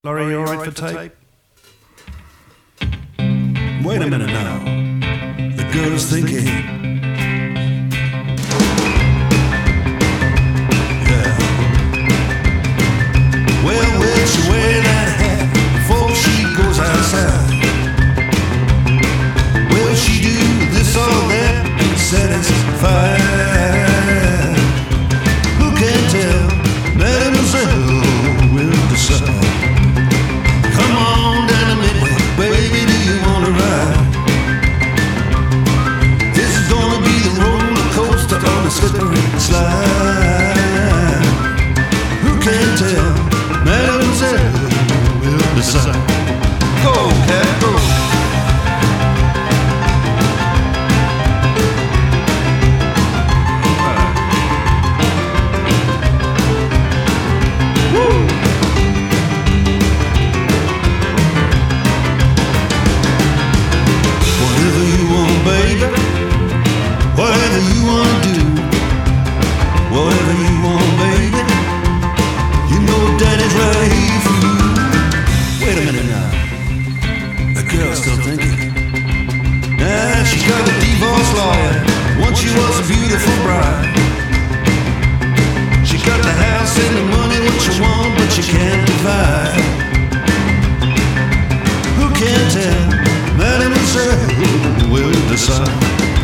Laurie, you alright for tape? Wait a minute now. The girl is thinking. Yeah. Well, will she wear that hat before she goes outside? Will she do this or that and satisfy? Who can tell? Mademoiselle will decide. Come on down the midway, baby, do you wanna ride? This is gonna be the roller coaster on the slippery slide. Who can tell? Mademoiselle will decide. Go, cat, go. Whatever you wanna do, whatever you want, baby. You know Daddy's right here for you. Wait a minute now. The girl's still thinking. Nah, she's got a divorce lawyer. Once she was a beautiful bride. She got the house and the money, what you want, but you can't divide. Who can tell? Mademoiselle will decide.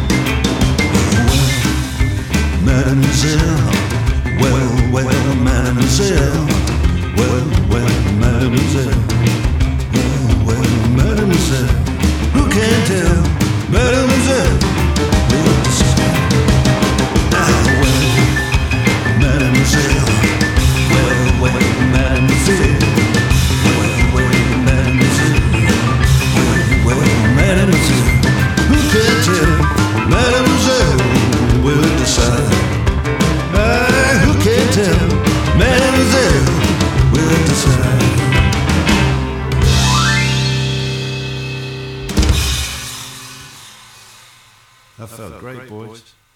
Mademoiselle, well, mademoiselle, well, mademoiselle, well, mademoiselle, who can tell? Mademoiselle, will decide. Well, mademoiselle, well, mademoiselle, well, mademoiselle, well, mademoiselle, who can tell? Mademoiselle will decide. Who can tell? Mademoiselle will decide. That felt great, boys.